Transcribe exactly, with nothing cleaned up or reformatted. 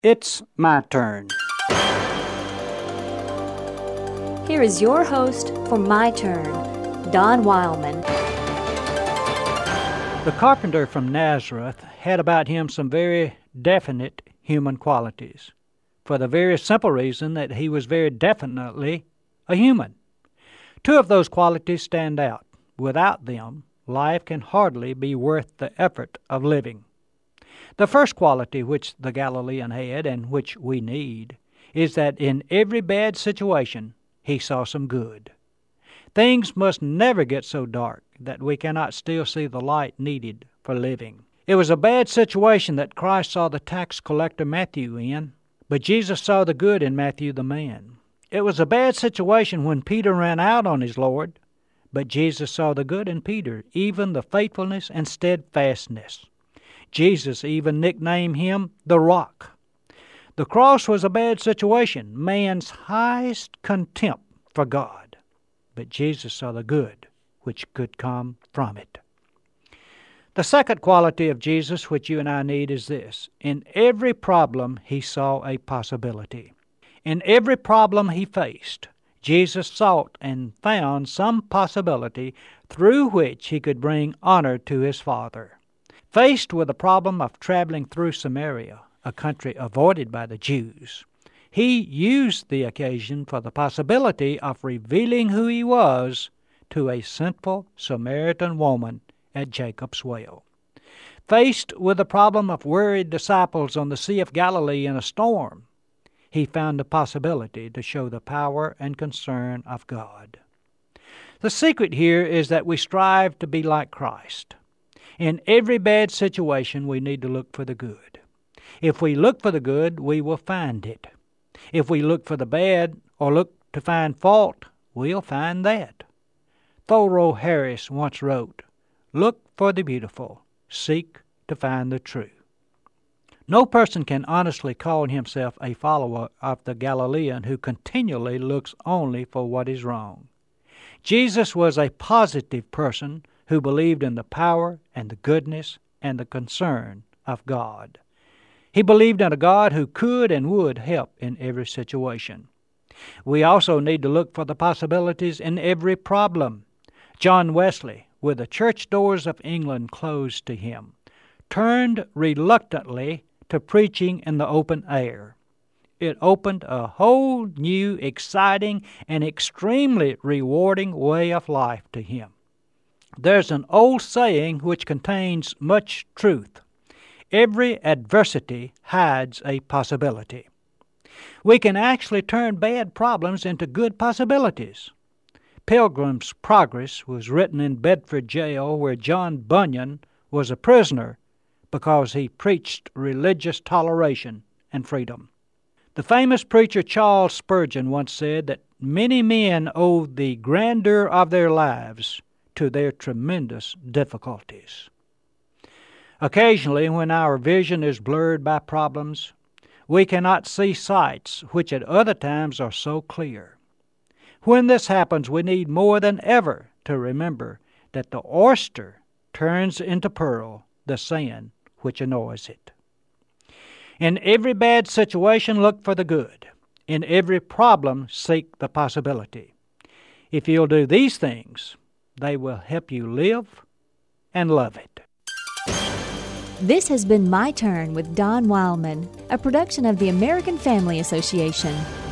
It's my turn. Here is your host for My Turn, Don Wildman. The carpenter from Nazareth had about him some very definite human qualities, for the very simple reason that he was very definitely a human. Two of those qualities stand out. Without them, life can hardly be worth the effort of living. The first quality which the Galilean had, and which we need, is that in every bad situation he saw some good. Things must never get so dark that we cannot still see the light needed for living. It was a bad situation that Christ saw the tax collector Matthew in, but Jesus saw the good in Matthew the man. It was a bad situation when Peter ran out on his Lord, but Jesus saw the good in Peter, even the faithfulness and steadfastness. Jesus even nicknamed him the Rock. The cross was a bad situation, man's highest contempt for God, but Jesus saw the good which could come from it. The second quality of Jesus which you and I need is this. In every problem he saw a possibility. In every problem he faced, Jesus sought and found some possibility through which he could bring honor to his Father. Faced with the problem of traveling through Samaria, a country avoided by the Jews, he used the occasion for the possibility of revealing who he was to a sinful Samaritan woman at Jacob's well. Faced with the problem of worried disciples on the Sea of Galilee in a storm, he found the possibility to show the power and concern of God. The secret here is that we strive to be like Christ. In every bad situation, we need to look for the good. If we look for the good, we will find it. If we look for the bad or look to find fault, we'll find that. Thoreau Harris once wrote, "Look for the beautiful, seek to find the true." No person can honestly call himself a follower of the Galilean who continually looks only for what is wrong. Jesus was a positive person who believed in the power and the goodness and the concern of God. He believed in a God who could and would help in every situation. We also need to look for the possibilities in every problem. John Wesley, with the church doors of England closed to him, turned reluctantly to preaching in the open air. It opened a whole new, exciting, and extremely rewarding way of life to him. There's an old saying which contains much truth. Every adversity hides a possibility. We can actually turn bad problems into good possibilities. Pilgrim's Progress was written in Bedford jail, where John Bunyan was a prisoner because he preached religious toleration and freedom. The famous preacher Charles Spurgeon once said that many men owe the grandeur of their lives to their tremendous difficulties. Occasionally, when our vision is blurred by problems, we cannot see sights which at other times are so clear. When this happens, we need more than ever to remember that the oyster turns into pearl the sand which annoys it. In every bad situation, look for the good. In every problem, seek the possibility. If you'll do these things, they will help you live and love it. This has been My Turn with Don Wildman, a production of the American Family Association.